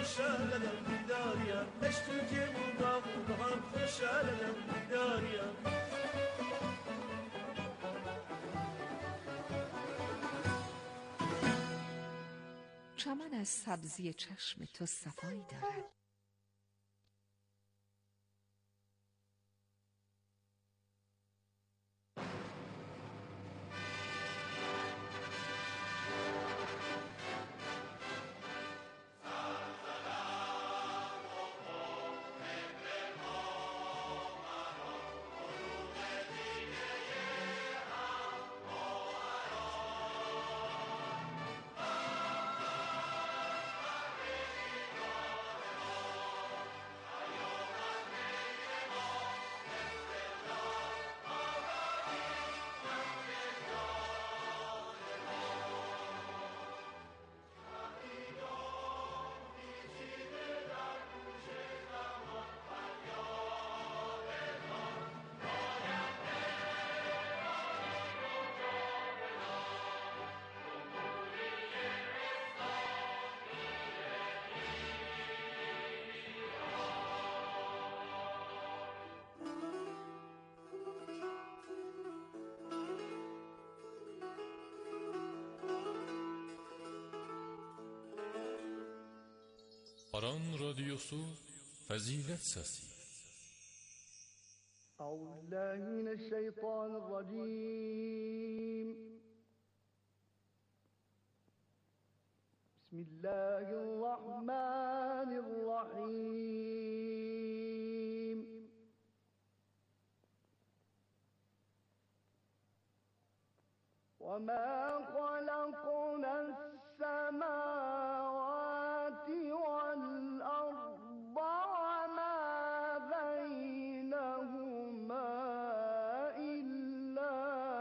خوشالم داریا اشتو که مباغ بهم خوشالم داریا چمن از سبزی چشم تو صفایی دارد. Aran Radyosu Fazilet Sesi. Euzubillahimineşşeytanirracim. Bismillahirrahmanirrahim. وَمَا خَلَقْنَا السَّمَاوَاتِ وَالْأَرْضَ وَمَا بَيْنَهُمَا إِلَّا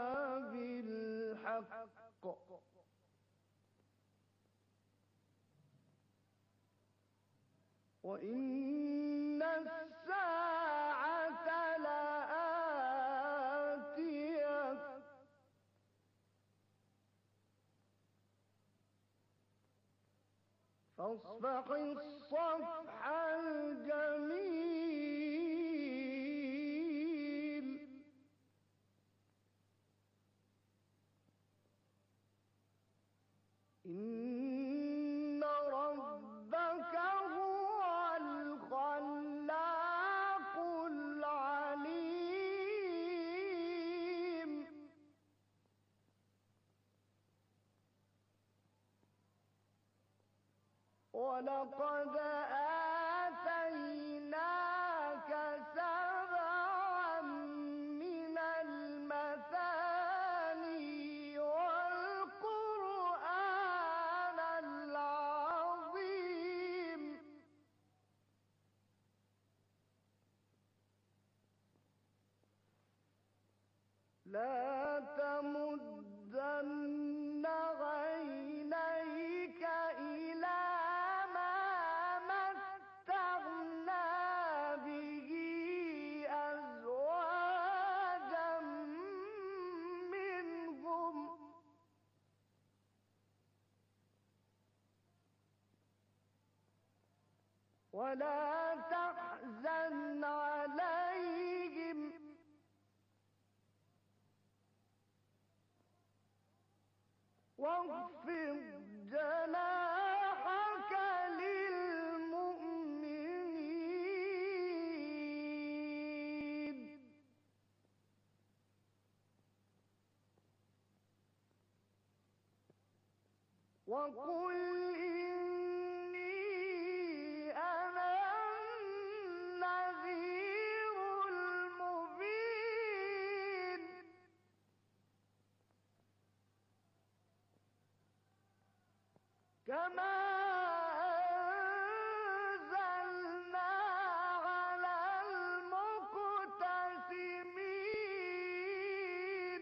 بِالْحَقِّ وَإِنَّ السَّاعَةَ لَآتِيَةٌ فاصفح الصفح الجميل إن ربك هو الخلاق العليم وَلَقَدْ آتَيْنَاكَ سَبْعًا مِنَ الْمَثَانِي وَالْقُرْآنَ الْعَظِيمَ لَا تَمُدَّنَّ عَيْنَيْكَ إِلَىٰ ولا تحزن عليهم واخفض جناحك للمؤمنين وقل كما أنزلنا على المقتسمين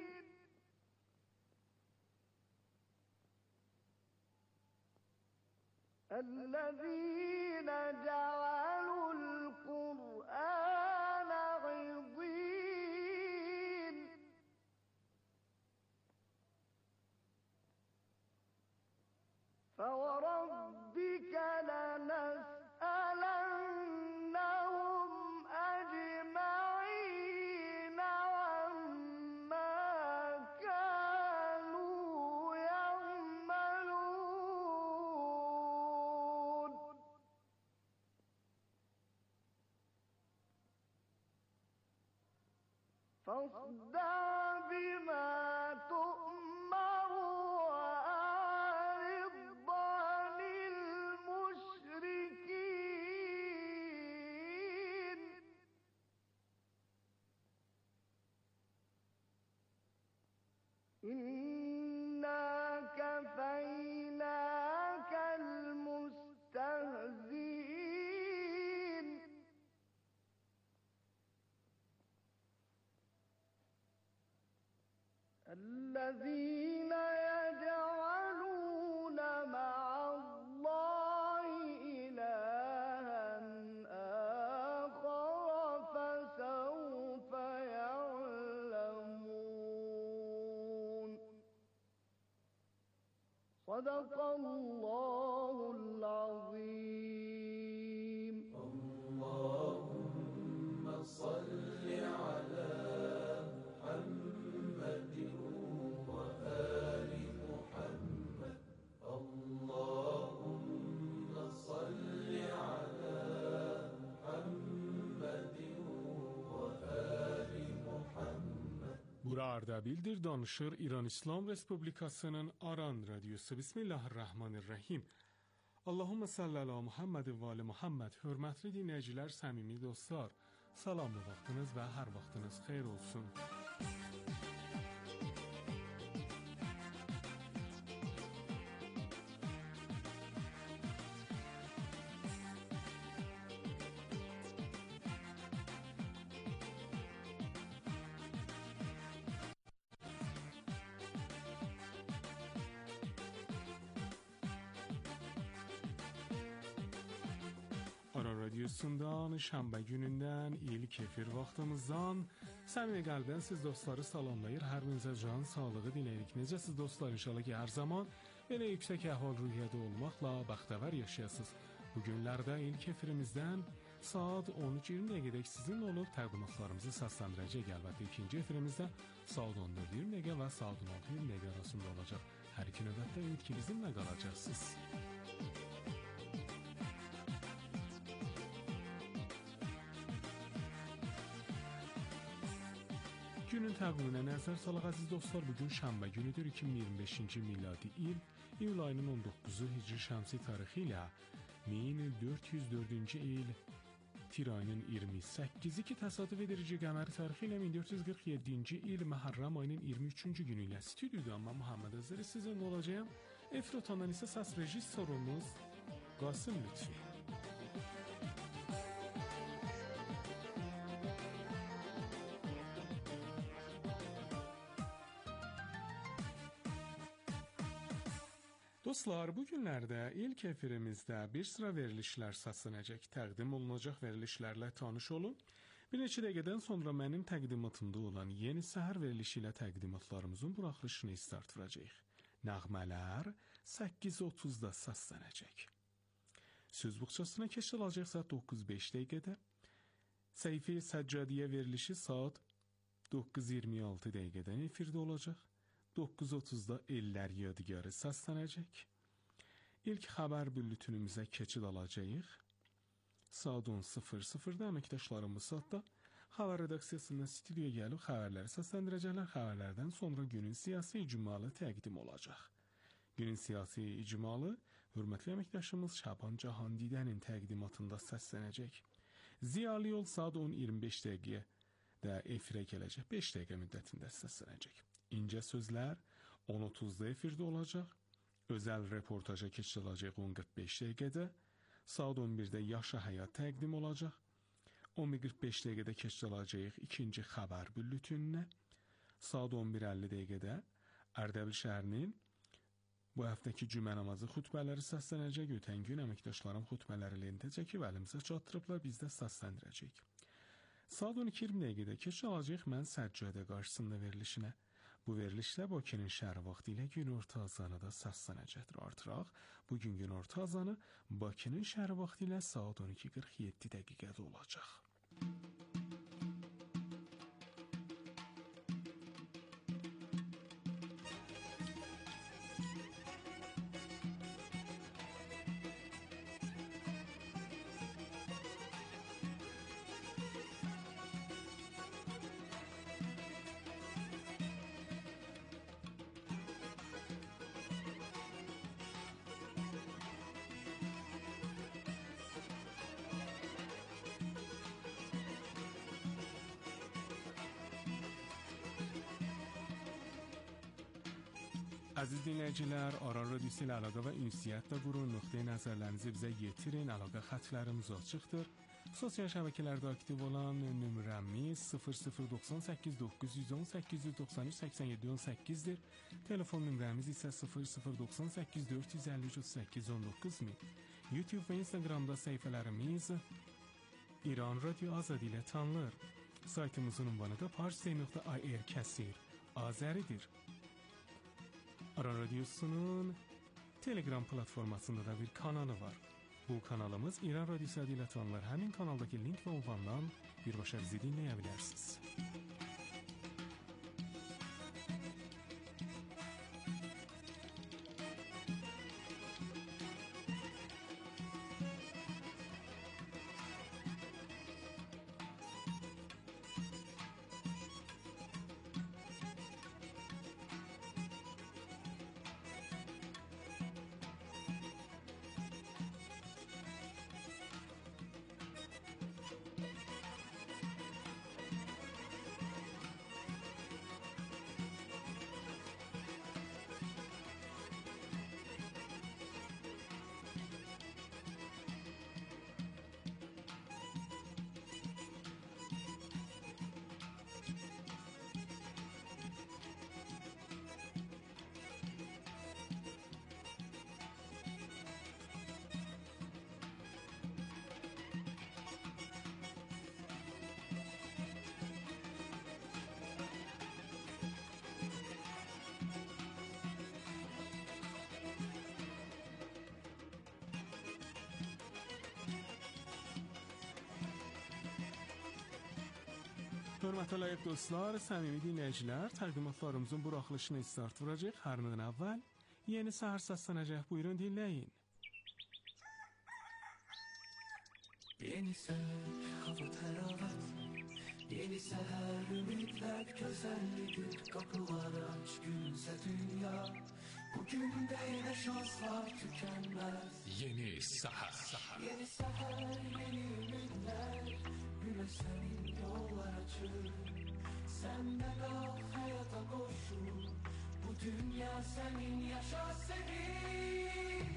الذين جعلوا القرآن عضين فوربك لنسألنهم فاصدع بما تؤمر وأعرض عن المشركين إنا كفيناك المستهزئين الذين يجعلون مع الله إلها آخر فسوف يعلمون صدق الله العظيم اللهم صل على محمد وآل محمد اللهم صل على محمد وآل محمد. Bura Ardabildir, danışır İran İslam Respublikasının Aran Radyosu. Bismillahirrahmanirrahim. Allahümme salli ala Muhammed ve ali Muhammed. Hörmətli dinləyicilər, səmimi dostlar, salamlı vaxtınız və hər vaxtınız xeyir olsun. Aran Radyosu'ndan şənbə günündən ilk efir vaxtımızdan səmimi qəlbdən siz dostları salamlayır, hər birinizə can sağlığı diləyirik. Necəsiz dostlar? İnşallah ki hər zaman belə yüksək əhval-ruhiyyədə olmaqla bəxtəvər yaşayasınız. Bu günlərdə ilk efirimizdən saat 13:20 dəqiqədək sizinlə olub təqdimatlarımızı səsləndirəcək. Əlbəttə ikinci efirimizdə saat 14:20 dəqiqə və saat 16:20 dəqiqə arasında olacaq. Hər iki növbətdə ümid ki bizimlə qalacaqsınız. Günün təqviminə nəzər salaq əziz dostlar, bugün şənbə günüdür, 2025-ci miladi il, iyul ayının 19-u Hicri şəmsi tarixi ilə 1404-cü il Tir ayının 28-i ki təsadüf edirici qəməri tarixi ilə 1447-ci il Məhərrəm ayının 23-cü günü ilə stüdyodan mən Muhammed Əzəri sizinlə olacağım. Efir otandan isə səs rejissorumuz Qasım Lütfi. Dostlar, bu günlərdə ilk efirimizdə bir sıra verilişlər səslənəcək, təqdim olunacaq verilişlərlə tanış olun. Bir neçə dəqiqədən sonra mənim təqdimatımda olan yeni səhər verilişi ilə təqdimatlarımızın buraxılışını istartıracaq. Nəğmələr 8:30-da səslənəcək. Söz buxçasına keçiləcək saat 9:05 dəqiqədə. Səhifə-i Səccadiyə verilişi saat 9:26 dəqiqədən efirdə olacaq. 9:30-da Ellər Yadigarı səslənəcək. İlk xəbər bülletinimizə keçid alacağıq. Saat 10:00-da əməkdaşlarımız saatda xəbər redaksiyasından stüdyoya gəlib xəbərləri səsləndirəcəklər. Xəbərlərdən sonra günün siyasi icmalı təqdim olacaq. Günün siyasi icmalı hörmətli əməkdaşımız Şaban Cahandidənin təqdimatında səslənəcək. Ziyalı yol saat 10:25 dəqiqədə efirə gələcək. 5 dəqiqə müddətində səslənəcək. İncə sözlər 10:30-da efirdə olacaq. Özəl reportaja keçiriləcək 10:45 dəqiqədə. Saat 11-də Yaşa Həyat təqdim olacaq. 11:45 dəqiqədə keçiriləcək ikinci xəbər bülletinə. Saat 11:50 dəqiqədə Ərdəbil şəhərinin bu həftəki cümə namazı xutbələri səslənəcək. Ötən gün əməkdaşlarım xutbələri lentə çəkib əlimizə çatdırıblar, biz də səsləndirəcək. Saat 12:20 dəqiqədə keçiriləcək mən Səccadə qarşısında verilişinə. Bu verilişlə Bakının şəhər vaxtı ilə günorta azanı da səslənəcəkdir. Artıraq, bugün günorta azanı Bakının şəhər vaxtı ilə saat 12:47 dəqiqədə olacaq. Əziz dinləyicilər, Aran Radiosu ilə əlaqə və ünsiyyətlə qurun, nöqteyi nəzərlərinizi bizə yetirin, əlaqə xətlərimiz açıqdır. Sosial şəbəkələrdə aktiv olan nömrəmiz 0098 910 893 87 18-dir. Telefon nömrəmiz isə 0098 453 38 19 YouTube və Instagramda səhifələrimiz İran Radio Azadi ilə tanınır. Saytımızın ünvanı da parsi.ir kəsir Azəridir. Aran Radiosu'nun Telegram platformasında da bir kanalı var. Bu kanalımız İran Radiosu adıyla tanınır. Həmin kanaldaki link ve ünvandan birbaşa bizi dinləyə Hörmətli layiq dostlar, səmimi dinləyicilər, təqdimatlarımızın buraxılışına start vuracaq. Hər nədən əvvəl yeni səhər səslənəcək. Buyurun dinləyin. Yeni seher, hava teravat. Yeni seher, ümitler güzellidir. Kapılar aç, gülse dünya. Bugün de yine şanslar tükenmez. Yeni səhər. Yeni seher, yeni ümitler. Güne senin yollar açır. Sen de kal hayata koşur. Bu dünya senin, yaşa senin.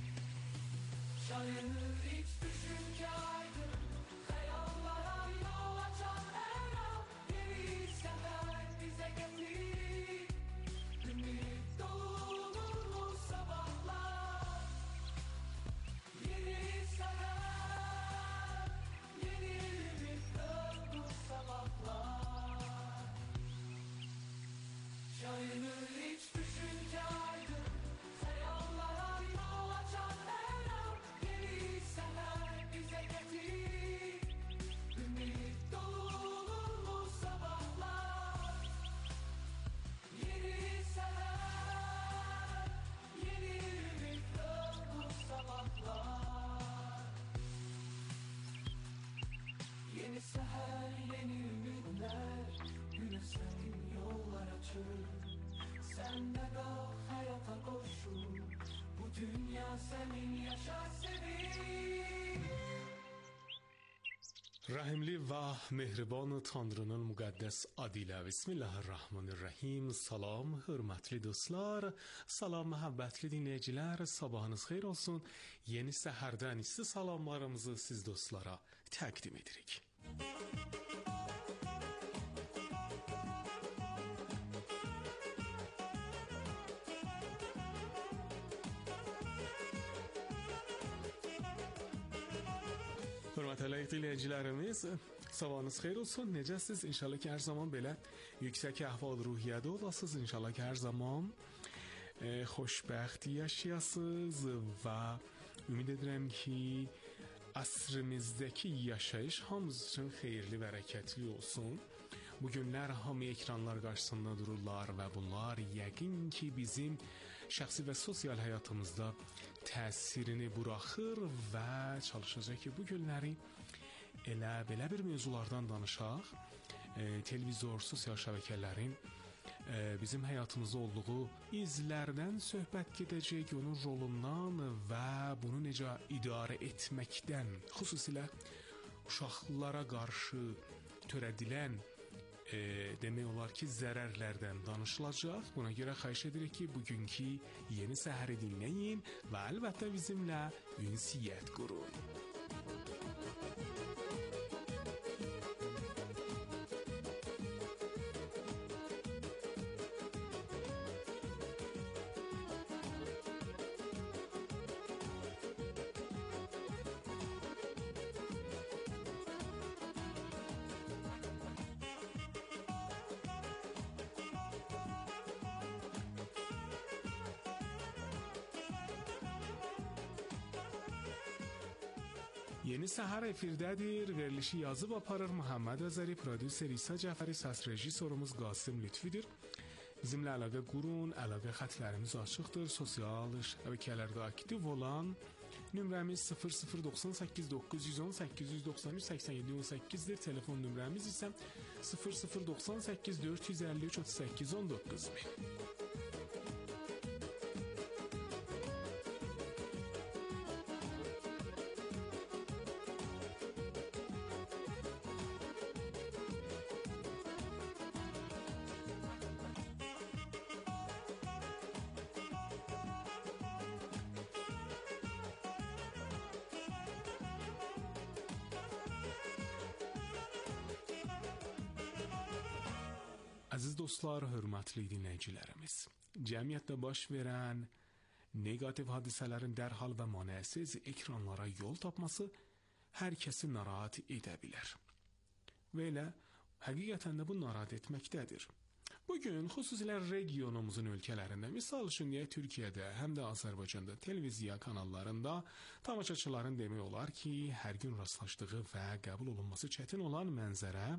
Şayanır iç düşünce aydın. Hayallara yol açan her an. Yeni seher bize getir. Ümit dolu nurlu sabahlar. Yeni seher, yeni ümit dolu sabahlar. Şayanır iç düşünce aydın. Hayallara yol açan her an. Yeni seher bize getir. Ümit dolu nurlu sabahlar. Yeni seher, yeni ümit dolu sabahlar. Yeni seher, yeni ümitler. Güne senin yollar açır. Sen de kal hayata koşur. Bu dünya senin, yaşa senin. Rəhimli və mehriban Tanrının müqəddəs adı ilə Bismillahirrahmanirrahim. Salam, hörmətli dostlar, salam, məhəbbətli dinləyicilər, sabahınız xeyir olsun. Yeni səhərdən isti salamlarımızı siz dostlara təqdim edirik. Hörmətli dinləyicilərimiz, sabahınız xeyir olsun. Necəsiz? İnşallah ki, hər zaman belə yüksək əhval-ruhiyyədə olasınız. İnşallah ki, hər zaman xoşbəxt yaşayasınız və ümid edirəm ki, əsrimizdəki yaşayış hamımız üçün xeyirli, bərəkətli olsun. Bu günlər hamı ekranlar qarşısında dururlar və bunlar yəqin ki, bizim şəxsi və sosial həyatımızda təsirini buraxır və çalışacaq ki, bu günləri elə belə bir mövzulardan danışaq. Televizor, sosial şəbəkələrin bizim həyatımızda olduğu izlərdən söhbət gedəcək, onun rolundan və bunu necə idarə etməkdən, xüsusilə uşaqlara qarşı törədilən demək olar ki, zərərlərdən danışılacaq. Buna görə xahiş edirik ki, bugünkü Yeni Səhəri dinləyin və əlbəttə bizimlə ünsiyyət qurun. Yeni Səhər efirdədir. Verilişi yazıb aparır Muhammed Azəri, prodüser İsa Cəfəri, səs rejissorumuz Qasım Lütfidir. Bizimlə əlaqə qurun, əlaqə xətlərimiz açıqdır. Sosial şəbəkələrdə aktiv olan nömrəmiz 0098 918 893 87 18-dir. Telefon nömrəmiz isə 0098 453 38 19. Əziz dostlar, hörmətli dinləyicilərimiz, cəmiyyətdə baş verən negativ hadisələrin dərhal və manəsiz ekranlara yol tapması hər kəsi narahat edə bilər. Və elə həqiqətən də bu narahat etməkdədir. Bugün xüsusilə regionumuzun ölkələrində, misal üçün Türkiyədə, həm də Azərbaycanda televiziya kanallarında tamaşaçıların demək olar ki, hər gün rastlaşdığı və qəbul olunması çətin olan mənzərə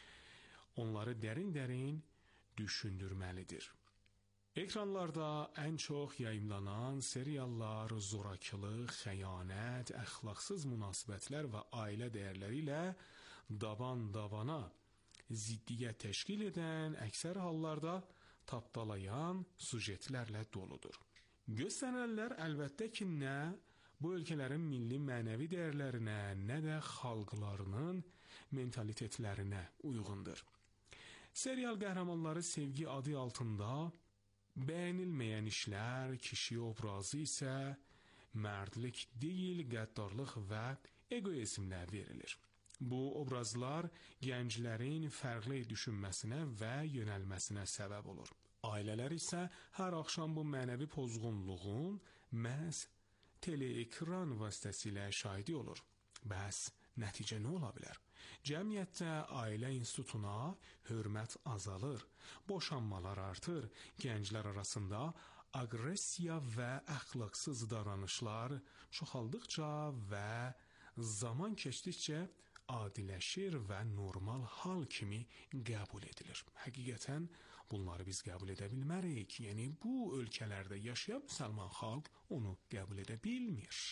onları dərin-dərin düşündürməlidir. Ekranlarda ən çox yayımlanan seriallar, zorakılıq, xəyanət, əxlaqsız münasibətlər və ailə dəyərləri ilə daban-dabana ziddiyyət təşkil edən, əksər hallarda tapdalayan sujetlərlə doludur. Göstərilənlər əlbəttə ki, nə bu ölkələrin milli mənəvi dəyərlərinə, nə də xalqlarının mentalitetlərinə uyğundur. Serial qəhrəmanları sevgi adı altında bəyənilməyən işlər, kişi obrazı isə mərdlik deyil, qəddarlıq və egoizmlə verilir. Bu obrazlar gənclərin fərqli düşünməsinə və yönəlməsinə səbəb olur. Ailələr isə hər axşam bu mənəvi pozğunluğun məhz teleekran vasitəsilə şahidi olur. Bəs nəticə nə ola bilər? Cəmiyyətdə ailə institutuna hörmət azalır, boşanmalar artır, gənclər arasında aqressiya və əxlaqsız davranışlar çoxaldıqca və zaman keçdikcə adiləşir və normal hal kimi qəbul edilir. Həqiqətən bunları biz qəbul edə bilmərik. Yəni bu ölkələrdə yaşayan müsəlman xalq onu qəbul edə bilmir.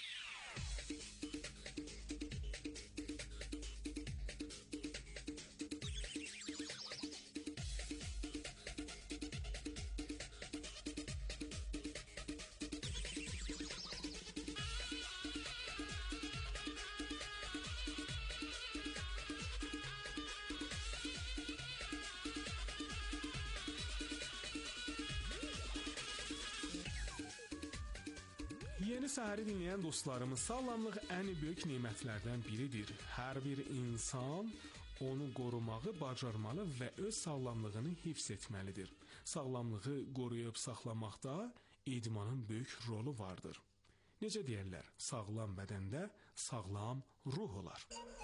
Yeni Səhəri dinləyən dostlarımız, sağlamlıq ən böyük nemətlərdən biridir. Hər bir insan onu qorumağı bacarmalı və öz sağlamlığını hifz etməlidir. Sağlamlığı qoruyub saxlamaqda idmanın böyük rolu vardır. Necə deyirlər, sağlam bədəndə sağlam ruh olar.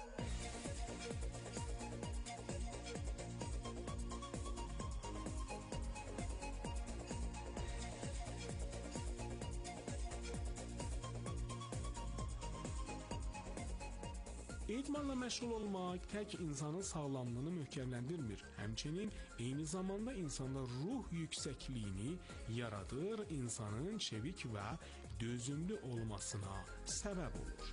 İdmanla məşğul olmaq tək insanın sağlamlığını möhkəmləndirmir. Həmçinin eyni zamanda insanda ruh yüksəkliyini yaradır, insanın çevik və dözümlü olmasına səbəb olur.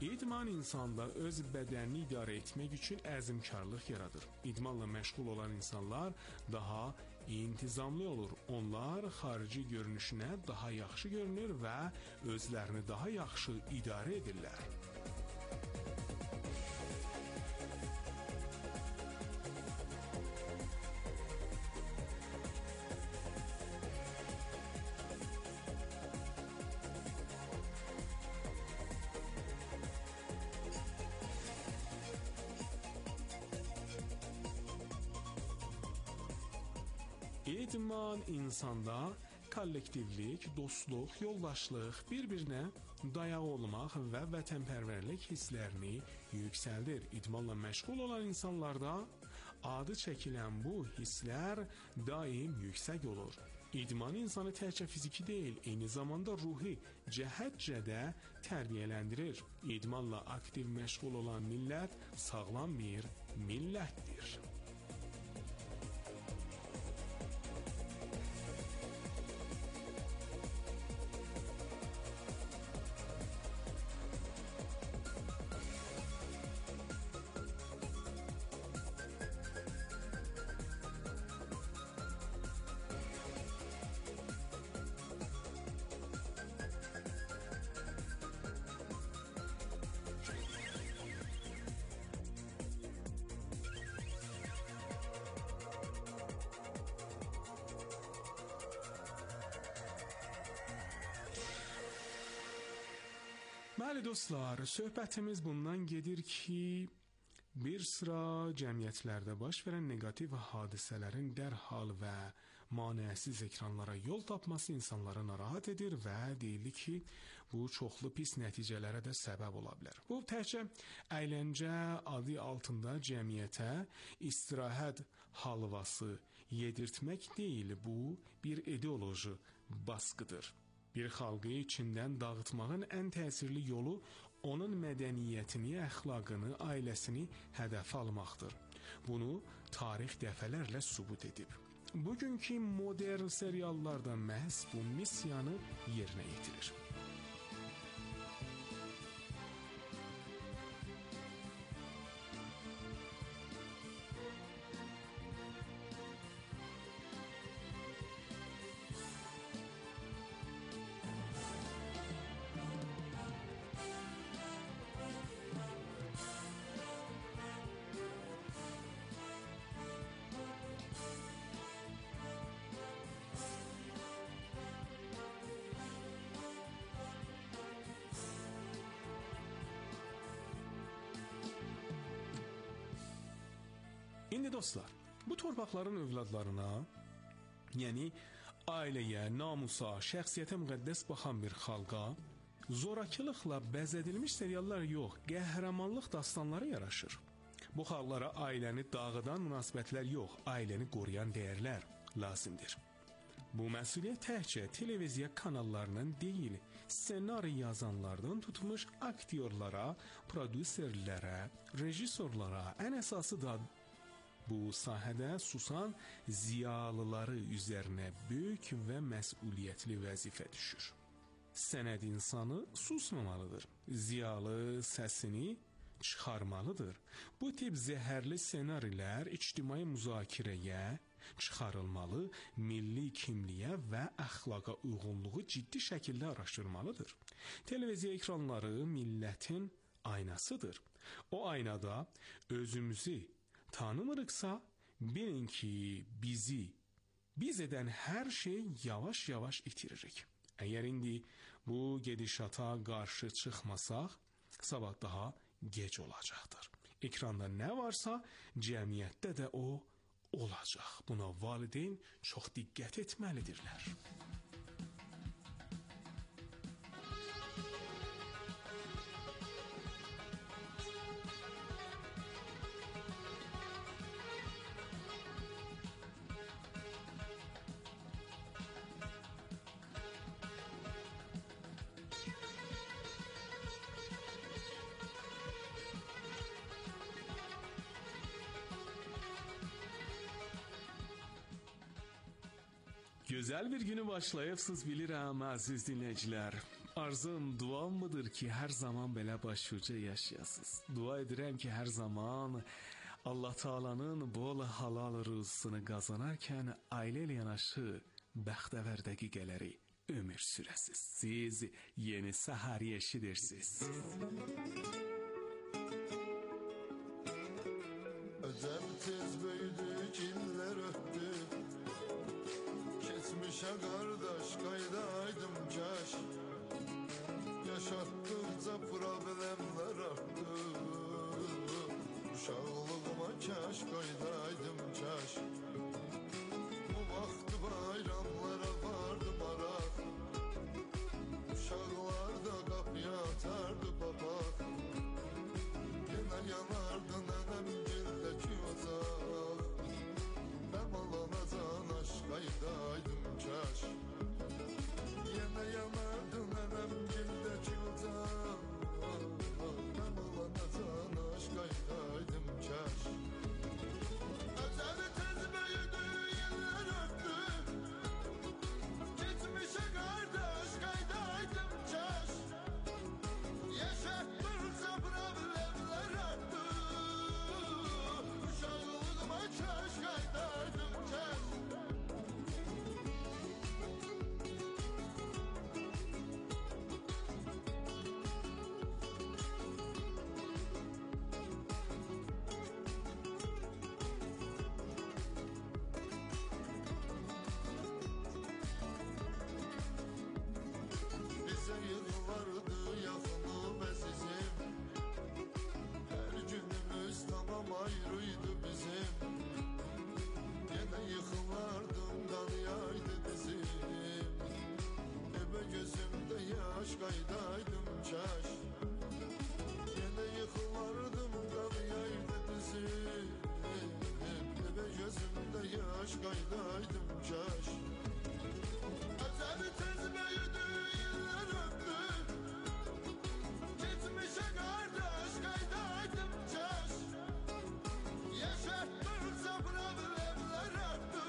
İdman insanda öz bədənini idarə etmək üçün əzmkarlıq yaradır. İdmanla məşğul olan insanlar daha intizamlı olur. Onlar xarici görünüşünə daha yaxşı görünür və özlərini daha yaxşı idarə edirlər. İdman insanda kollektivlik, dostluq, yoldaşlıq, bir-birinə dayaq olmaq və vətənpərvərlik hisslərini yüksəldir. İdmanla məşğul olan insanlarda adı çəkilən bu hisslər daim yüksək olur. İdman insanı təkcə fiziki deyil, eyni zamanda ruhi cəhətcə də tərbiyələndirir. İdmanla aktiv məşğul olan millət sağlam bir millətdir. Bəli dostlar, söhbətimiz bundan gedir ki, bir sıra cəmiyyətlərdə baş verən negativ hadisələrin dərhal və manəsiz ekranlara yol tapması insanları narahat edir və deyilir ki, bu çoxlu pis nəticələrə də səbəb ola bilər. Bu təkcə əyləncə adı altında cəmiyyətə istirahət halvası yedirtmək deyil, bu bir ideoloji baskıdır. Bir xalqı içindən dağıtmağın ən təsirli yolu onun mədəniyyətini, əxlaqını, ailəsini hədəfə almaqdır. Bunu tarix dəfələrlə sübut edib. Bugünkü modern seriallarda məhz bu missiyanı yerinə yetirir. İndi dostlar, bu torpaqların övladlarına, yəni ailəyə, namusa, şəxsiyyətə müqəddəs baxan bir xalqa zorakılıqla bəzədilmiş seriallar yox, qəhrəmanlıq dastanları yaraşır. Bu xalqlara ailəni dağıdan münasibətlər yox, ailəni qoruyan dəyərlər lazımdır. Bu məsuliyyət təkcə televiziya kanallarının deyil, ssenari yazanlardan tutmuş aktyorlara, prodüserlərə, rejissorlara, ən əsası da bu sahədə susan ziyalıları üzərinə böyük və məsuliyyətli vəzifə düşür. Sənət insanı susmamalıdır. Ziyalı səsini çıxarmalıdır. Bu tip zəhərli ssenarilər ictimai müzakirəyə çıxarılmalı, milli kimliyə və əxlaqa uyğunluğu ciddi şəkildə araşdırmalıdır. Televiziya ekranları millətin aynasıdır. O aynada özümüzü tanımırıqsa, bilin ki, biz edən hər şey yavaş-yavaş itiririk. Əgər indi bu gedişata qarşı çıxmasaq, sabah daha gec olacaqdır. Ekranda nə varsa, cəmiyyətdə də o olacaq. Buna valideyn çox diqqət etməlidirlər. Gözəl bir günü başlayıbsınız bilirəm, əziz dinləyicilər. Arzum, duam mıdır ki hər zaman belə başuca yaşayasınız. Dua edirəm ki, hər zaman Allah Taala'nın bol halal rızqını qazanarkən ailə ilə yanaşı bəxtəvər dəqiqələri ömür sürəsiz. Siz yeni səhər eşidirsiniz. Ödem tez büyüdü, kimler öptü. Kesmişe kardeş kaydaydım caş. Yaşattıkça problemler arttı. Uşağlığıma kaş kaydaydım caş. Bu vakti bayramlara vardım arak. Uşaklar da kapıya atardı babak. Yine yanardı nenem gildeki uzak. Ben alanacan aşkaydaydım caş. Yine yanardı nenem gildeki uzak. Ben alanacan aşkaydaydım caş. Özeli tez büyüdü, yıllar öptü. Geçmişe kardeş kaydaydım caş. Yaşattırsa problemler arttı. Uşağlığıma kaş kaydaydım caş. Bize yıllardı yakınım ezizim. Her günümüz tamam ayrıydı bizim. Yine yıkılardım kanıyaydı dizim. Ebe gözümde yaş kaydaydım caş. Yine yıkılardım kanıyaydı dizim. Ebe gözümde yaş kaydaydım caş. Özeli tez büyüdü, yıllar öptü. Geçmişe kardeş kaydaydım caş. Yaşattırsa problemler arttı.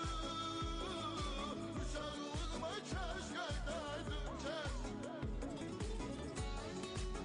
Uşağlığıma kaş kaydaydım caş.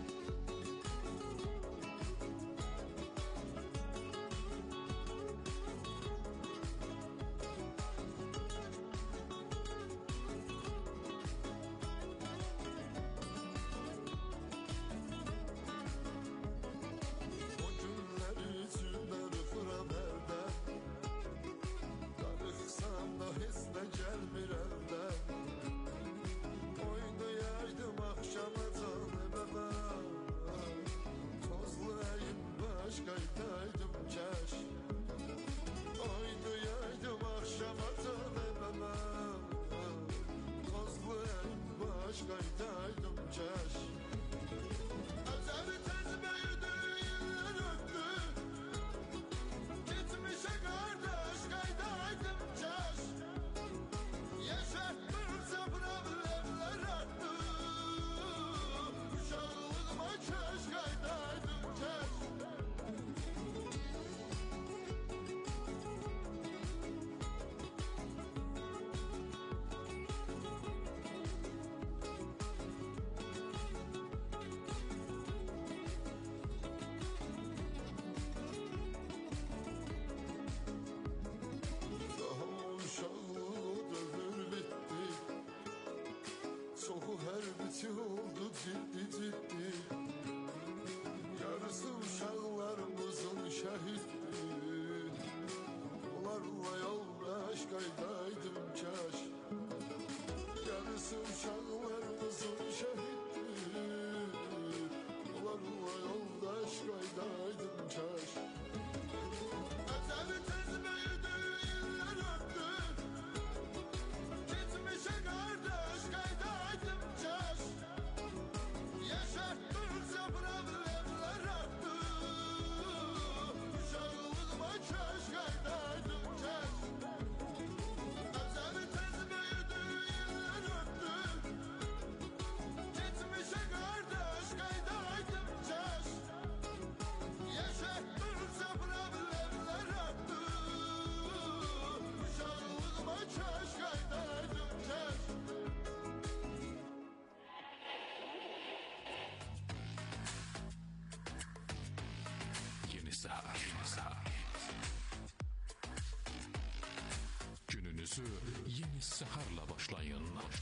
gününüzü yeni seherle başlayın.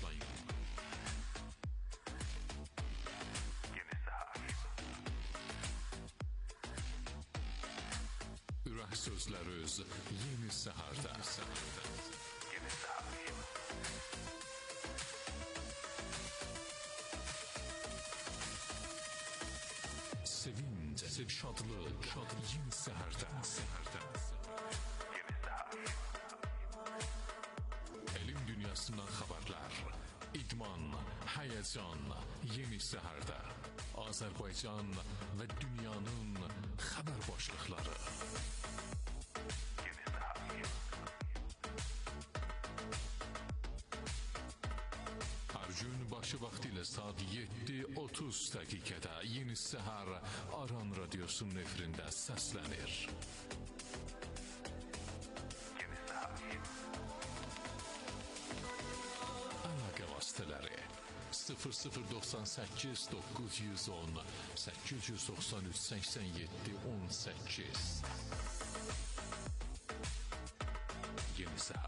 Ürək sözləriniz yeni seherdə. Sevinç, şadlıq, yeni seherdə. Elm dünyasından xəbərlər, idman, həyəcan, yeni seherdə. Azərbaycan və dünyanın xəbər başlıqları. Hər gün başı vaxtı ilə saat 7:30 dəqiqədə Yeni Səhər Aran Radiosunun efirində səslənir. Əlaqə vasitələri 0098 910 893 87 18. Yeni Səhər.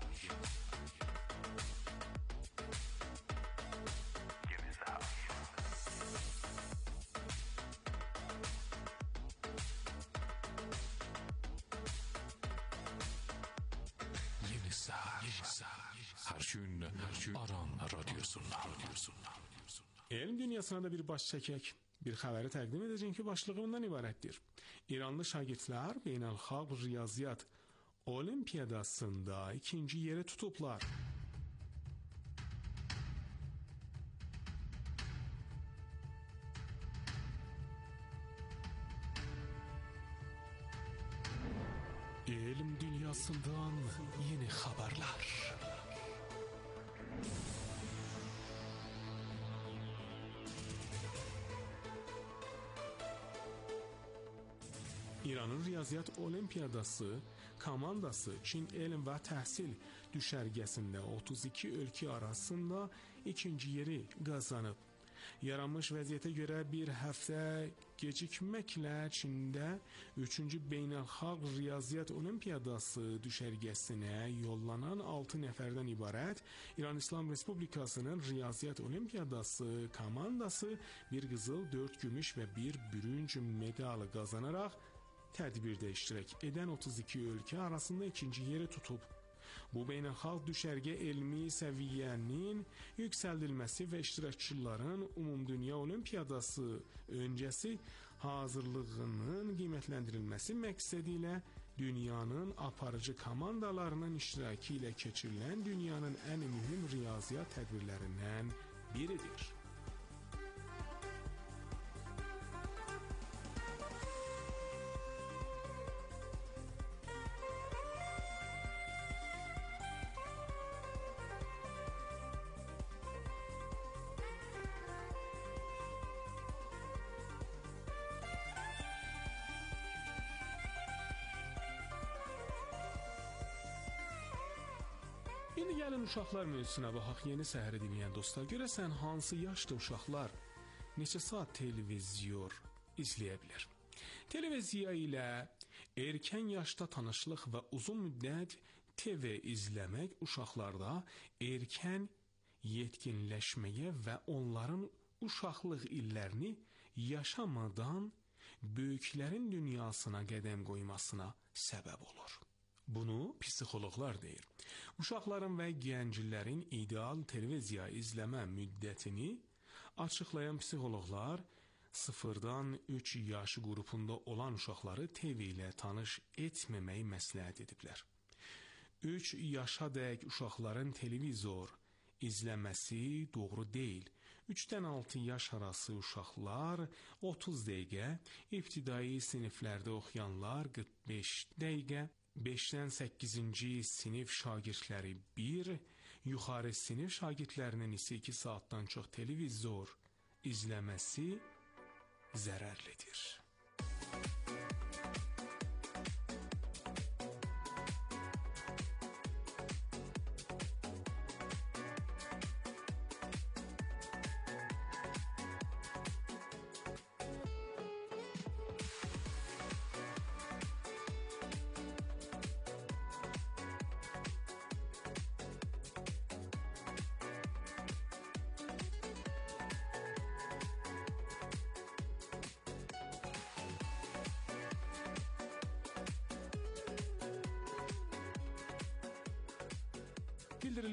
Hər gün Aran Radiosundan. Elm dünyasına da bir baş çəkək. Bir xəbəri təqdim edəcəyim ki, başlığı bundan ibarətdir. İranlı şagirdlər beynəlxalq riyaziyyat olimpiyadasında ikinci yeri tutublar. Elm dünyasından yeni xəbərlər. İranın Riyaziyyat Olimpiyadası komandası Çin elm və təhsil düşərgəsində 32 ölkə arasında ikinci yeri qazanıb. Yaranmış vəziyyətə görə bir həftə gecikməklə Çində 3-cü Beynəlxalq Riyaziyyat Olimpiyadası düşərgəsinə yollanan 6 nəfərdən ibarət İran İslam Respublikasının Riyaziyyat Olimpiyadası komandası bir qızıl, 4 gümüş və 1 bürünc medal qazanaraq tədbirdə iştirak edən 32 ölkə arasında ikinci yeri tutub. Bu beynəlxalq düşərgə elmi səviyyənin yüksəldilməsi və iştirakçıların Ümumdünya Olimpiyadası öncəsi hazırlığının qiymətləndirilməsi məqsədilə dünyanın aparıcı komandalarının iştirakı ilə keçirilən dünyanın ən mühüm riyaziyyat tədbirlərindən biridir. İndi gəlin uşaqlar mövzusuna baxaq. Yeni səhəri dinləyən dostlar, görəsən hansı yaşda uşaqlar neçə saat televizor izləyə bilər? Televiziya ilə erkən yaşda tanışlıq və uzun müddət TV izləmək uşaqlarda erkən yetkinləşməyə və onların uşaqlıq illərini yaşamadan böyüklərin dünyasına qədəm qoymasına səbəb olur. Bunu psixoloqlar deyir. Uşaqların və gənclərin ideal televiziya izləmə müddətini açıqlayan psixoloqlar 0-dan 3 yaş qrupunda olan uşaqları TV ilə tanış etməməyi məsləhət ediblər. 3 yaşadək uşaqların televizor izləməsi doğru deyil. 3-dən 6 yaş arası uşaqlar 30 dəqiqə, ibtidai siniflərdə oxuyanlar 45 dəqiqə, 5-dən 8-ci sinif şagirdləri 1, yuxarı sinif şagirdlərinin isə 2 saatdan çox televizor izləməsi zərərlidir.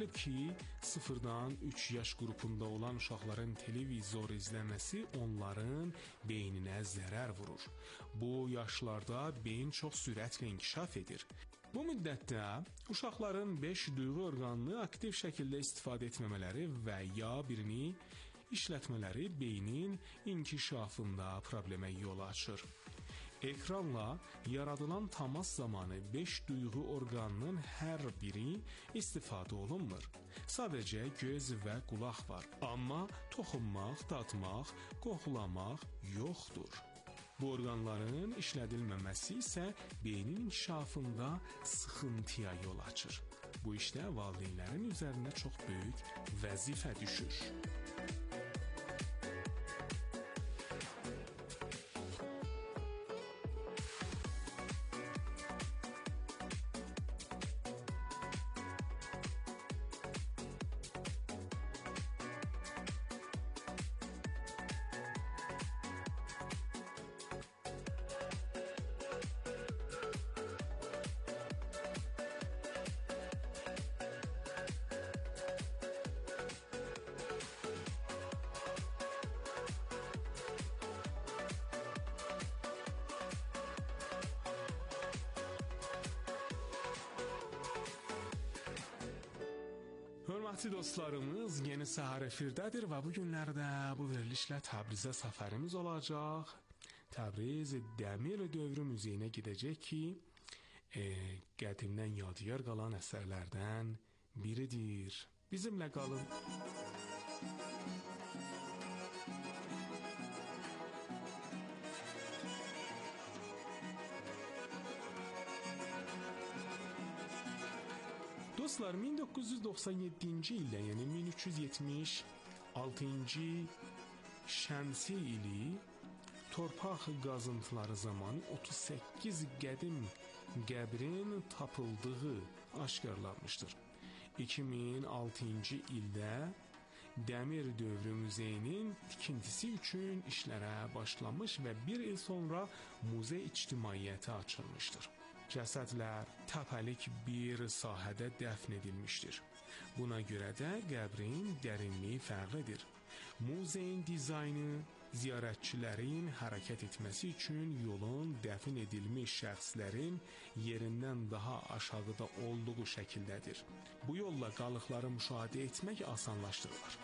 Bildirilib ki, 0-dan 3 yaş qrupunda olan uşaqların televizor izləməsi onların beyninə zərər vurur. Bu yaşlarda beyin çox sürətlə inkişaf edir. Bu müddətdə uşaqların 5 duyğu orqanını aktiv şəkildə istifadə etməmələri və ya birini işlətmələri beynin inkişafında problemə yol açır. Ekranla yaradılan təmas zamanı 5 duyğu orqanının hər biri istifadə olunmur. Sadəcə göz və qulaq var. Amma toxunmaq, dadmaq, qoxulamaq yoxdur. Bu orqanların işlədilməməsi isə beynin inkişafında sıxıntıya yol açır. Bu işdə valideynlərin üzərinə çox böyük vəzifə düşür. Hörmətli dostlarımız, yeni səhər efirdədir və bu günlərdə bu verilişlə Təbrizə səfərimiz olacaq. Təbriz Dəmir dövrü muzeyinə gedəcək ki, qədimdən yadigar qalan əsərlərdən biridir. Bizimlə qalın. Dostlar, 1997-ci ildə, yəni 1376-cı şəmsi ili torpaq qazıntıları zamanı 38 qədim qəbrin tapıldığı aşkarlanmışdır. 2006-cı ildə Dəmir dövrü muzeyinin tikintisi üçün işlərə başlanmış və bir il sonra muzey ictimaiyyətə açılmışdır. Cəsədlər təpəlik bir sahədə dəfn edilmişdir. Buna görə də qəbrin dərinliyi fərqlidir. Muzeyin dizaynı ziyarətçilərin hərəkət etməsi üçün yolun dəfn edilmiş şəxslərin yerindən daha aşağıda olduğu şəkildədir. Bu yolla qalıqları müşahidə etmək asanlaşdırılır.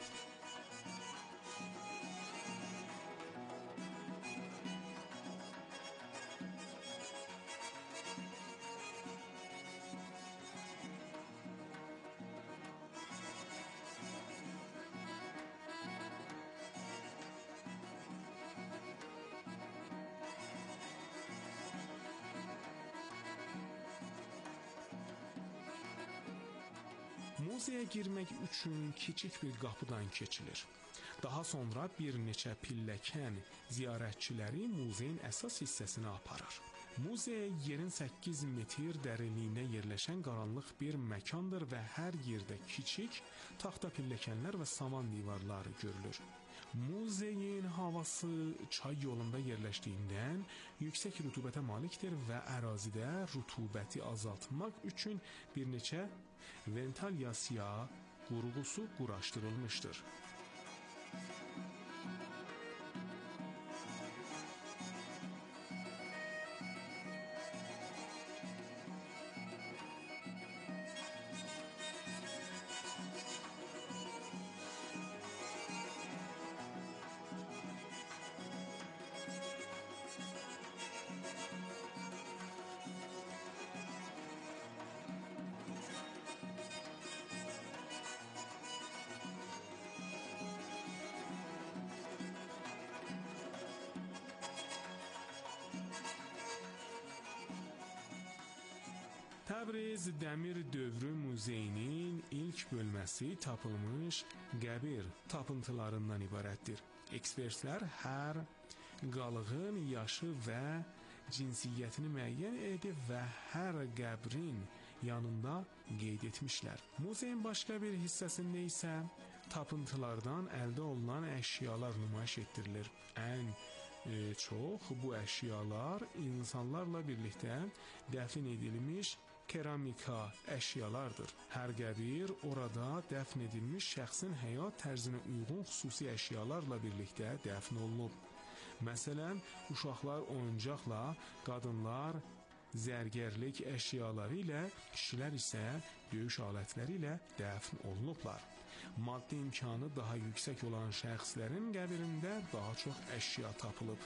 Muzeye girmək üçün kiçik bir qapıdan keçilir. Daha sonra bir neçə pilləkən ziyarətçiləri muzeyin əsas hissəsinə aparır. Muzey yerin 8 metr dərinliyində yerləşən qaranlıq bir məkandır və hər yerdə kiçik taxta pilləkənlər və saman divarları görülür. Muzeyin havası çay yolunda yerləşdiyindən yüksək rütubətə malikdir və ərazidə rutubəti azaltmaq üçün bir neçə ventilyasiya qurğusu quraşdırılmışdır. Təbriz Dəmir dövrü muzeyinin ilk bölməsi tapılmış qəbir tapıntılarından ibarətdir. Ekspertlər hər qalığın yaşı və cinsiyyətini müəyyən edib və hər qəbrin yanında qeyd etmişlər. Muzeyin başqa bir hissəsində isə tapıntılardan əldə olunan əşyalar nümayiş etdirilir. Ən çox bu əşyalar insanlarla birlikdə dəfn edilmiş keramika, əşyalardır. Hər qəbir orada dəfn edilmiş şəxsin həyat tərzinə uyğun xüsusi əşyalarla birlikdə dəfn olunub. Məsələn, uşaqlar oyuncaqla, qadınlar zərgərlik əşyaları ilə, kişilər isə döyüş alətləri ilə dəfn olunublar. Maddi imkanı daha yüksək olan şəxslərin qəbrində daha çox əşya tapılıb.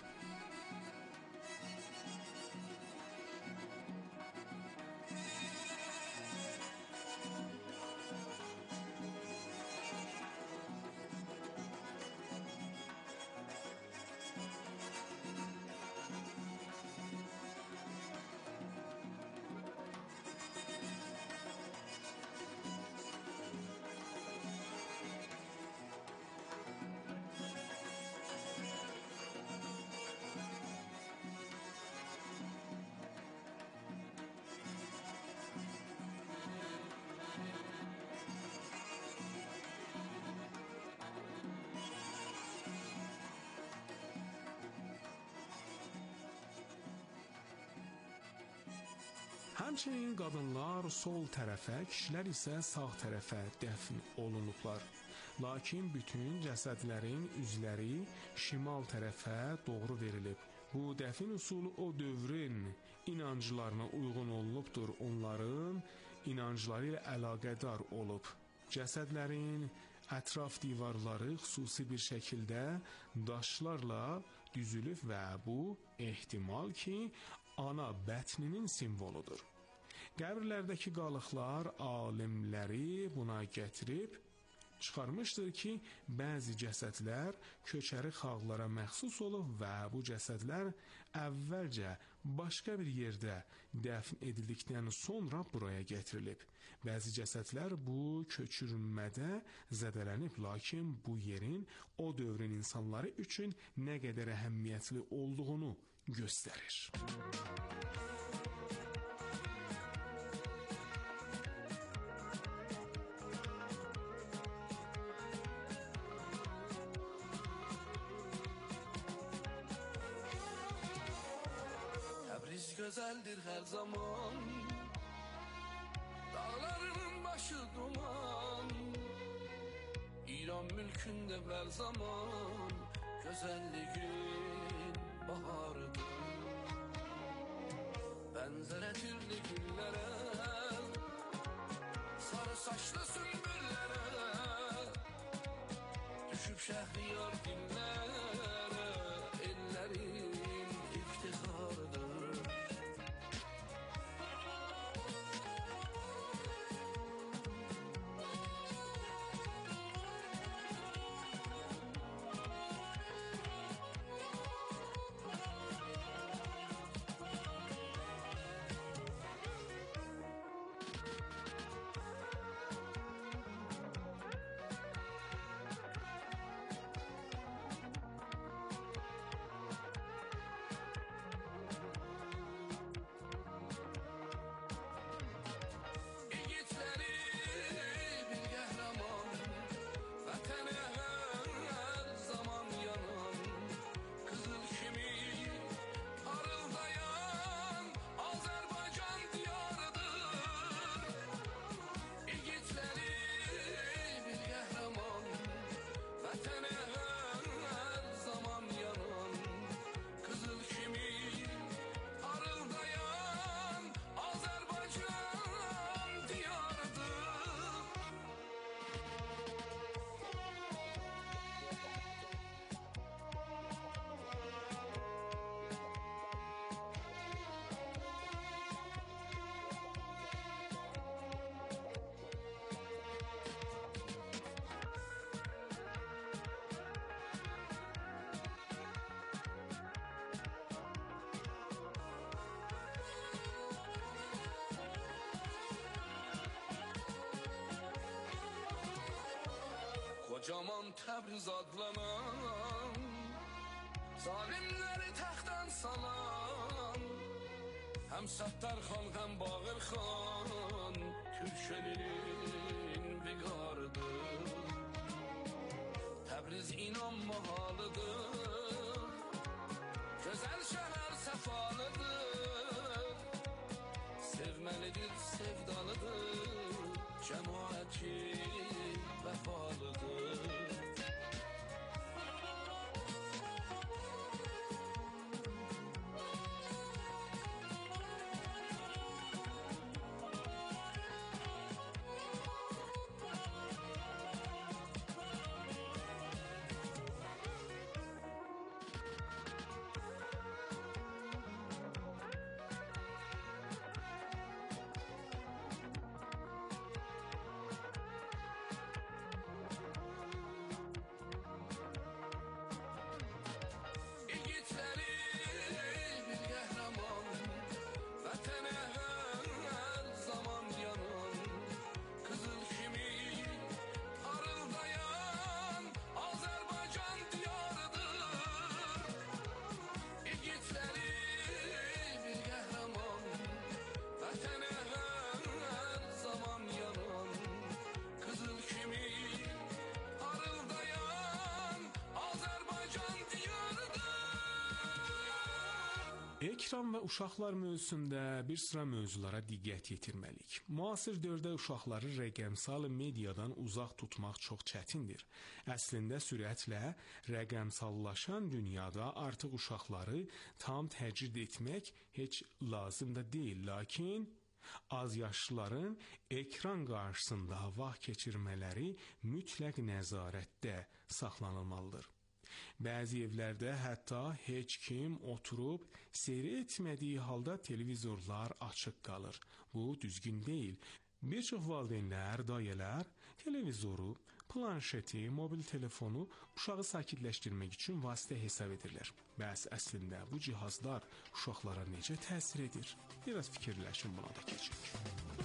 Həmçinin qadınlar sol tərəfə, kişilər isə sağ tərəfə dəfn olunublar. Lakin bütün cəsədlərin üzləri şimal tərəfə doğru verilib. Bu dəfn üsulu o dövrün inanclarına uyğun olunubdur. Onların inancları ilə əlaqədar olub. Cəsədlərin ətraf divarları xüsusi bir şəkildə daşlarla düzülüb və bu ehtimal ki, ana bətninin simvoludur. Qəbirlərdəki qalıqlar alimləri buna gətirib çıxarmışdır ki, bəzi cəsədlər köçəri xalqlara məxsus olub və bu cəsədlər əvvəlcə başqa bir yerdə dəfn edildikdən sonra buraya gətirilib. Bəzi cəsədlər bu köçürülmədə zədələnib, lakin bu yerin o dövrün insanları üçün nə qədər əhəmiyyətli olduğunu göstərir. Təbriz gözəldir hər zaman, dağlarının başı duman, İran mülkündə hər zaman gözəlliyin baharıdır. Bənzər ətirli güllərə, sarı saçlı sümbüllərə, düşüb şəhriyar dillərə, ellərin iftixarıdır. Kocaman Təbriz adlanan, zalimləri təxtdən salan, həm Səttar xan, həm Bağır xan, Türkçelinin viqarıdır. Təbriz inanma halıdır, gözəl şəhər səfalıdır, sevməlidir, diyarıdır, cemaati vefalıdır. Ekran və uşaqlar mövzusunda bir sıra mövzulara diqqət yetirməliyik. Müasir dövrdə uşaqları rəqəmsal mediadan uzaq tutmaq çox çətindir. Əslində sürətlə rəqəmsallaşan dünyada artıq uşaqları tam təcrid etmək heç lazım da deyil, lakin az yaşlıların ekran qarşısında vaxt keçirmələri mütləq nəzarətdə saxlanılmalıdır. Bəzi evlərdə hətta heç kim oturub seyr etmədiyi halda televizorlar açıq qalır. Bu düzgün deyil. Bir çox valideynlər, dayələr televizoru, planşeti, mobil telefonu uşağı sakitləşdirmək üçün vasitə hesab edirlər. Bəs əslində bu cihazlar uşaqlara necə təsir edir? Biraz fikirləşin, buna da keçək.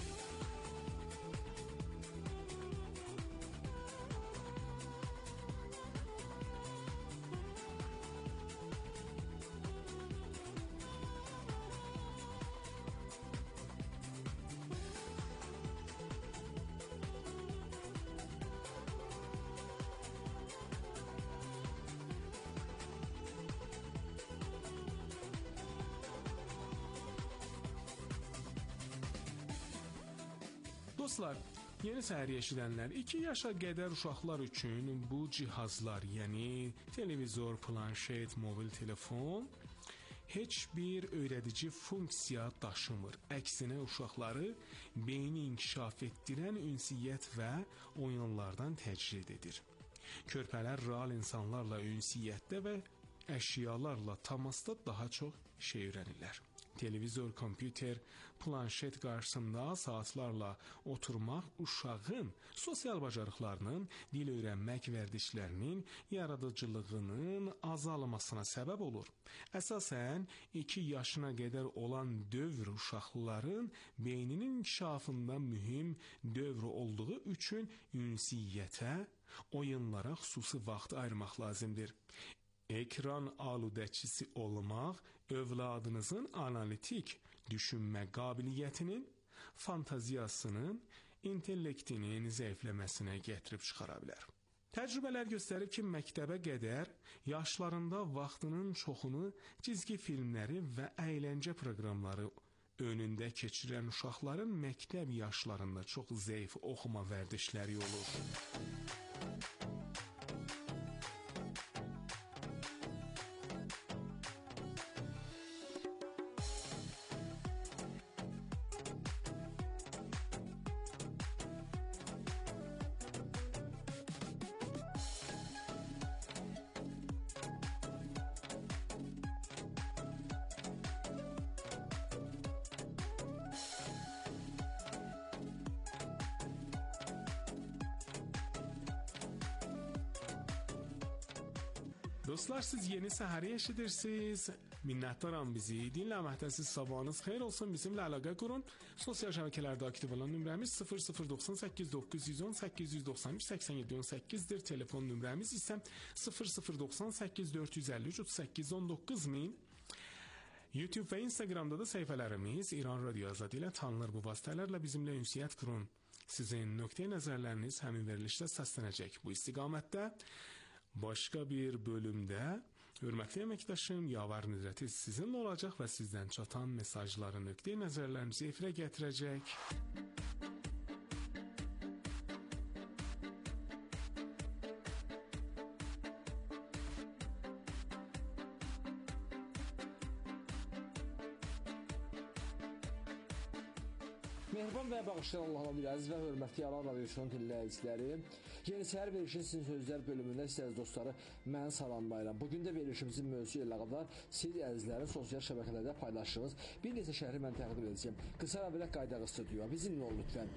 Dostlar, yeni səhər eşidənlər, 2 yaşa qədər uşaqlar üçün bu cihazlar, yəni televizor, planşet, mobil telefon heç bir öyrədici funksiya daşımır. Əksinə uşaqları beyni inkişaf etdirən ünsiyyət və oyunlardan təcrid edir. Körpələr real insanlarla ünsiyyətdə və əşyalarla təmasda daha çox şey öyrənirlər. Televizor, kompüter, planşet qarşısında saatlarla oturmaq uşağın sosial bacarıqlarının, dil öyrənmək vərdişlərinin, yaradıcılığının azalmasına səbəb olur. Əsasən 2 yaşına qədər olan dövr uşaqların beyninin inkişafında mühüm dövr olduğu üçün ünsiyyətə, oyunlara xüsusi vaxt ayırmaq lazımdır. Ekran aludəçisi olmaq övladınızın analitik düşünmə qabiliyyətinin, fantaziyasının, intellektinin zəifləməsinə gətirib çıxara bilər. Təcrübələr göstərib ki, məktəbə qədər yaşlarında vaxtının çoxunu cizgi filmləri və əyləncə proqramları önündə keçirən uşaqların məktəb yaşlarında çox zəif oxuma vərdişləri olur. Dostlar, siz yeni səhəri eşidirsiniz. Minnətdaram bizi dinləməkdə. Siz sabahınız xeyir olsun. Bizimlə əlaqə qurun. Sosial şəbəkələrdə aktiv olan nömrəmiz 0098 910 893 87 18-dir. Telefon nömrəmiz isə 0098 453 38 19 min. YouTube və Instagramda da səhifələrimiz İran Radio Azad ilə tanınır. Bu vasitələrlə bizimlə ünsiyyət qurun. Sizin nöqteyi nəzərləriniz həmin verilişdə səslənəcək. Bu istiqamətdə başqa bir bölümdə hörmətli əməkdaşım Yavar Nidrəti sizinlə olacaq və sizdən çatan mesajları, nöqteyi nəzərlərinizi efirə gətirəcək. Mehriban və bağışlayan Allah'a bir əziz və hörmətli Aran Radiosunun dinləyiciləri. Yeni səhər verilişinin Sizin Sözlər bölümündə istəyiniz dostları mən salamlayıram. Bugün də verilişimizin mövzusu ilə əlaqədar siz əzizlərin sosial şəbəkələrdə paylaşdığınız bir neçə şəhəri mən təqdim edəcəm. Qısa və belə qaydağı stüdyoya bizimlə olun lütfən.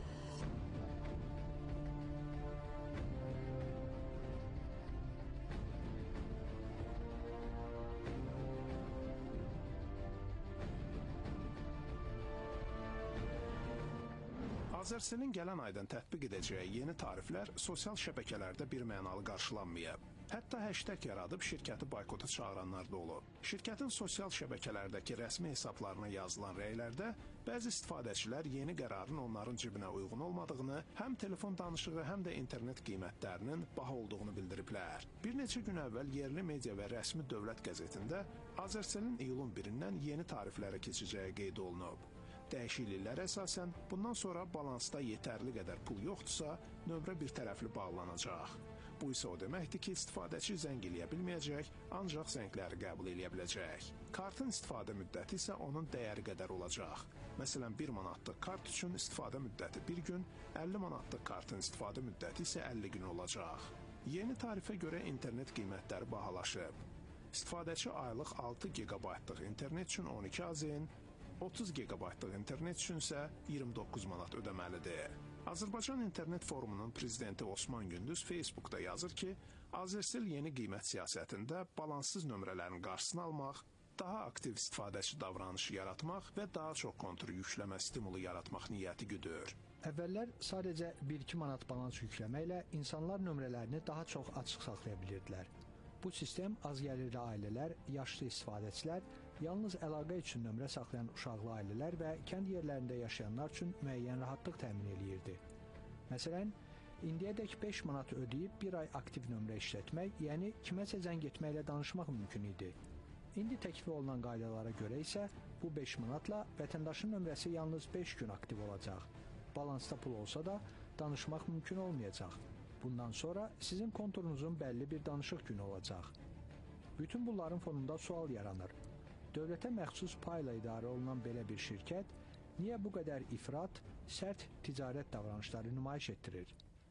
Azerselin gələn aydan tətbiq edəcəyi yeni tariflər sosial şəbəkələrdə bir mənalı qarşılanmayıb. Hətta hashtag yaradıb şirkəti boykota çağıranlar da olub. Şirkətin sosial şəbəkələrdəki rəsmi hesablarına yazılan rəylərdə bəzi istifadəçilər yeni qərarın onların cibinə uyğun olmadığını, həm telefon danışığı, həm də internet qiymətlərinin baha olduğunu bildiriblər. Bir neçə gün əvvəl yerli media və rəsmi dövlət qəzetində Azerselin iyulun 1-dən yeni tariflərə keçəcəyi qeyd olunub. Dəyişikliklərə əsasən bundan sonra balansda yetərli qədər pul yoxdursa, nömrə bir tərəfli bağlanacaq. Bu isə o deməkdir ki, istifadəçi zəng eləyə bilməyəcək, ancaq zəngləri qəbul eləyə biləcək. Kartın istifadə müddəti isə onun dəyəri qədər olacaq. Məsələn, 1 manatlıq kart üçün istifadə müddəti 1 gün, 50 manatlıq kartın istifadə müddəti isə 50 gün olacaq. Yeni tarifə görə internet qiymətləri bahalaşıb. İstifadəçi aylıq 6 GB-lıq internet üçün 12 AZN, 30 GB-lıq internet üçün isə 29 manat ödəməlidir. Azərbaycan İnternet Forumunun prezidenti Osman Gündüz Facebookda yazır ki, Azersel yeni qiymət siyasətində balanssız nömrələrin qarşısını almaq, daha aktiv istifadəçi davranışı yaratmaq və daha çox kontur yükləmə stimulu yaratmaq niyyəti güdür. Əvvəllər sadəcə 1-2 manat balans yükləməklə insanlar nömrələrini daha çox açıq saxlaya bilirdilər. Bu sistem az gəlirli ailələr, yaşlı istifadəçilər, yalnız əlaqə üçün nömrə saxlayan uşaqlı ailələr və kənd yerlərində yaşayanlar üçün müəyyən rahatlıq təmin eləyirdi. Məsələn, indiyədək 5 manat ödəyib bir ay aktiv nömrə işlətmək, yəni kiməsə zəng etməklə danışmaq mümkün idi. İndi təklif olunan qaydalara görə isə bu 5 manatla vətəndaşın nömrəsi yalnız 5 gün aktiv olacaq. Balansda pul olsa da danışmaq mümkün olmayacaq. Bundan sonra sizin konturunuzun bəlli bir danışıq günü olacaq. Bütün bunların fonunda sual yaranır. Dövlətə məxsus payla idarə olunan belə bir şirkət niyə bu qədər ifrat, sərt ticarət davranışları nümayiş etdirir?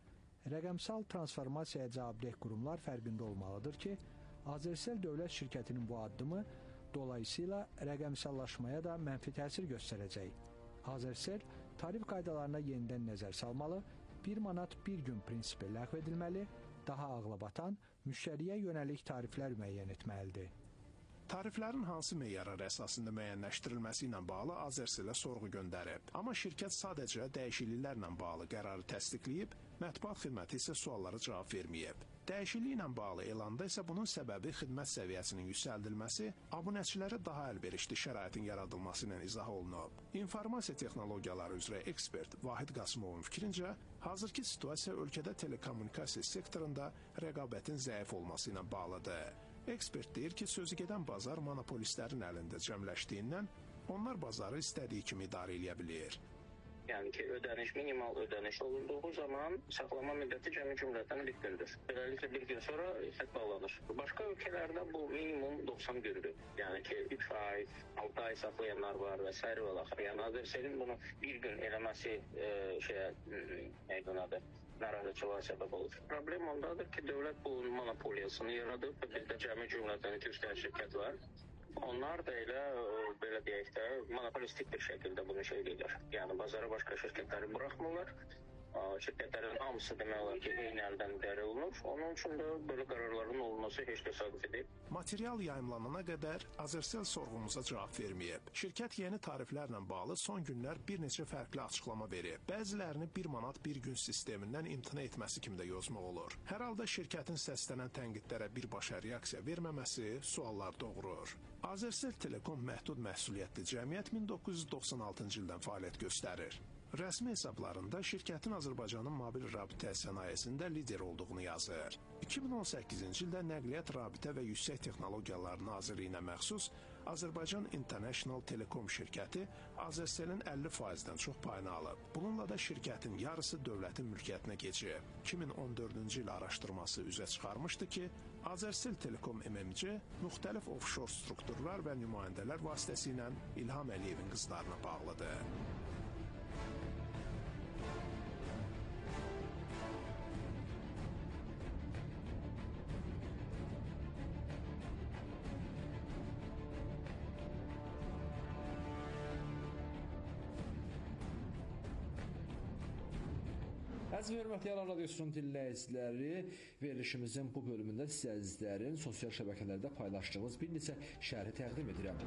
Rəqəmsal transformasiyaya cavabdeh qurumlar fərqində olmalıdır ki, Azersel dövlət şirkətinin bu addımı dolayısıyla rəqəmsallaşmaya da mənfi təsir göstərəcək. Azersel tarif qaydalarına yenidən nəzər salmalı, 1 manat 1 gün prinsipi ləğv edilməli, daha ağlabatan, müştəriyə yönəlik tariflər müəyyən etməlidir. Tariflərin hansı meyarlar əsasında müəyyənləşdirilməsi ilə bağlı Azerselə sorğu göndərib. Amma şirkət sadəcə dəyişikliklərlə bağlı qərarı təsdiqləyib, mətbuat xidməti isə suallara cavab verməyib. Dəyişikliklə bağlı elanda isə bunun səbəbi xidmət səviyyəsinin yüksəldilməsi, abunəçilərə daha əlverişli şəraitin yaradılması ilə izah olunub. İnformasiya texnologiyaları üzrə ekspert Vahid Qasımovun fikrincə, hazırki situasiya ölkədə telekommunikasiya sektorunda rəqabətin zəif olması ilə bağlıdır. Ekspert deyir ki, sözü gedən bazar monopolistlərin əlində cəmləşdiyindən onlar bazarı istədiyi kimi idarə edə bilir. Yəni ki, minimal ödəniş olunduğu zaman saxlama müddəti cəmi cümlədən bir gündür. Beləliklə bir gün sonra xətt bağlanır. Başqa ölkələrdə bu minimum 90 gündür. Yəni ki, 3 ay, 6 ay saxlayanlar var və s. və axır. Yəni Azerselin bunu bir gün eləməsi narahatçılığa səbəb olur. Problem ondadır ki, dövlət bu monopoliyasını yaradıb və bizdə cəmi cümlədən 2-3 dənə şirkət var. Onlar da elə, belə deyək də, monopolistik bir şəkildə bunu edirlər. Yəni, bazara başqa şirkətləri buraxmırlar. Şirkətlərin hamısı demək olar ki, eyni əldən idarə olunur. Onun üçün də belə qərarların olunması heç təsadüf edib. Material yayımlanana qədər Azersel sorğumuza cavab verməyib. Şirkət yeni tariflərlə bağlı son günlər bir neçə fərqli açıqlama verib. Bəzilərini 1 manat 1 gün sistemindən imtina etməsi kimi də yozmaq olur. Hər halda şirkətin səslənən tənqidlərə birbaşa reaksiya verməməsi suallar doğurur. Azersel Telekom məhdud məsuliyyətli cəmiyyət 1996-cı ildən fəaliyyət göstərir. Rəsmi hesablarında şirkətin Azərbaycanın mobil rabitə sənayesində lider olduğunu yazır. 2018-ci ildə Nəqliyyat Rabitə və Yüksək Texnologiyalar Nazirliyinə məxsus Azərbaycan International Telekom şirkəti Azerselin 50%-dən çox payını alıb. Bununla da şirkətin yarısı dövlətin mülkiyyətinə keçib. 2014-cü il araşdırması üzə çıxarmışdı ki, Azersel Telekom MMC müxtəlif offshore strukturlar və nümayəndələr vasitəsilə İlham Əliyevin qızlarına bağlıdır. Əziz və hörmətli Yalan Radiosunun dinləyiciləri, verilişimizin bu bölümündə sizlərin sosial şəbəkələrdə paylaşdığımız bir neçə şərhi təqdim edirəm.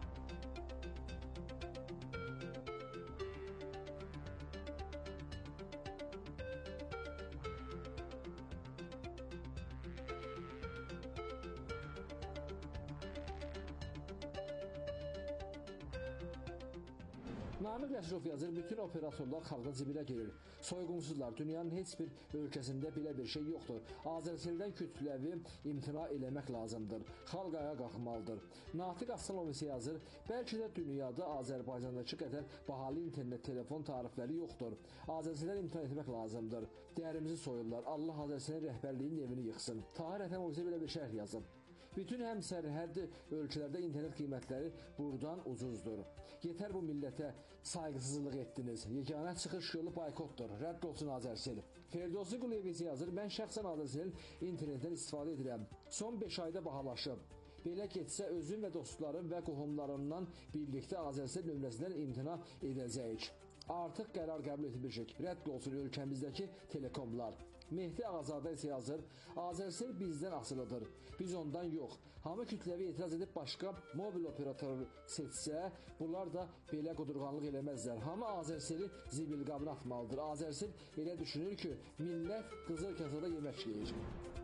Namiq Rəsulov yazır, bütün operatorlar xalqın cibinə girir. Soyğunsuzlar, dünyanın heç bir ölkəsində belə bir şey yoxdur. Azərseldən kütləvi imtina eləmək lazımdır. Xalq ayağa qalxmalıdır. Natiq Aslanov isə yazır, bəlkə də dünyada Azərbaycandakı qədər bahalı internet, telefon tarifləri yoxdur. Azərseldən imtina etmək lazımdır. Dərimizi soyurlar. Allah Azərselin rəhbərliyinin evini yıxsın. Tahir Ətəmov isə belə bir şərh yazıb. Bütün həm sərhəddi ölkələrdə internet qiymətləri buradan ucuzdur. Yetər bu millətə sayğısızlıq etdiniz. Yeganə çıxış yolu boykotdur. Rədd olsun Azərsel. Ferdowsi Quliyev isə yazır, mən şəxsən Azərselin internetdən istifadə edirəm. Son 5 ayda bahalaşıb. Belə getsə özüm və dostlarım və qohumlarımdan birlikdə Azərsel nömrəsindən imtina edəcəyik. Artıq qərar qəbul etmişik. Rədd olsun ölkəmizdəki telekomlar. Mehdi Ağazadə isə yazır, Azərsel bizdən asılıdır. Biz ondan yox. Hamı kütləvi etiraz edib başqa mobil operatoru seçsə, bunlar da belə qudurğanlıq eləməzlər. Hamı Azərseli zibil qabına atmalıdır. Azərsel elə düşünür ki, millət qızıl kasada yemək yeyir.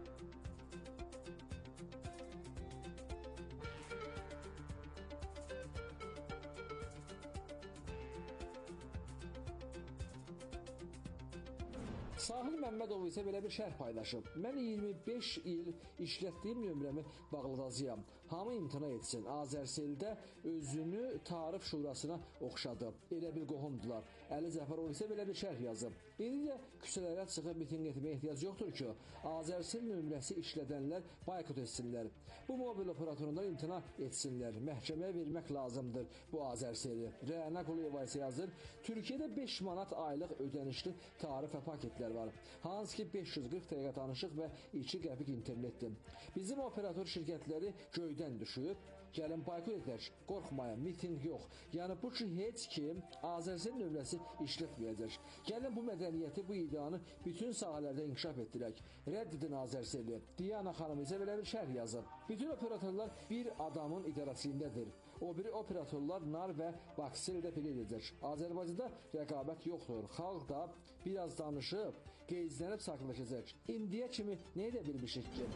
Sahil Məmmədov isə belə bir şərh paylaşıb. Mən 25 il işlətdiyim nömrəmi bağladacağam. Hamı imtina etsin. Azərseldə özünü Tarif Şurasına oxşadı. Elə bil qohumdular. Əli Cəfərov isə belə bir şərh yazıb. İndi də küçələrə çıxıb miting etməyə ehtiyac yoxdur ki, Azərsel nömrəsi işlədənlər boykot etsinlər. Bu mobil operatorundan imtina etsinlər. Məhkəməyə vermək lazımdır bu Azərseli. Rəna Quliyeva isə yazır, Türkiyədə 5 manat aylıq ödənişli tarif və paketlər var. Hansı ki 540 dəqiqə danışıq və 2 qəpik internetdir. Bizim operator şirkətləri göydən düşüb, gəlin boykot edək, qorxmayın, miting yox. Yəni bu ki heç kim Azərsel nömrəsi işlətməyəcək. Gəlin bu mədəniyyəti, bu ideyanı bütün sahələrdə inkişaf etdirək. Rədd edin Azərseli. Diana xanım isə belə bir şərh yazıb. Bütün operatorlar bir adamın idarəçiliyindədir. O biri operatorlar nar və Baksel də belə edəcək. Azərbaycanda rəqabət yoxdur. Xalq da biraz danışıb, qeyzlənib saklaşacaq. İndiyə kimi nə edə bilmişik ki?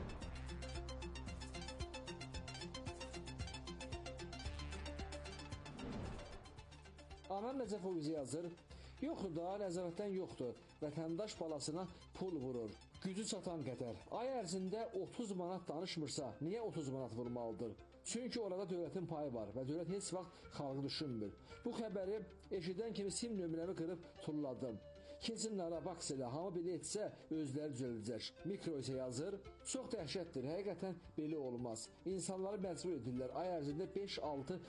Anan Nəcəfov bizə yazır, yoxdur da, nəzarətdən yoxdur. Vətəndaş balasına pul vurur. Gücü çatan qədər. Ay ərzində 30 manat danışmırsa, niyə 30 manat vurmalıdır? Çünki orada dövlətin payı var və dövlət heç vaxt xalqı düşünmür. Bu xəbəri eşidən kimi sim nömrəmi qırıb tulladım. Keçinlərə bax elə, hamı belə etsə özləri düzəldəcək. Mikro isə yazır, çox dəhşətdir, həqiqətən belə olmaz. İnsanları məcbur edirlər, ay ərzində 5-6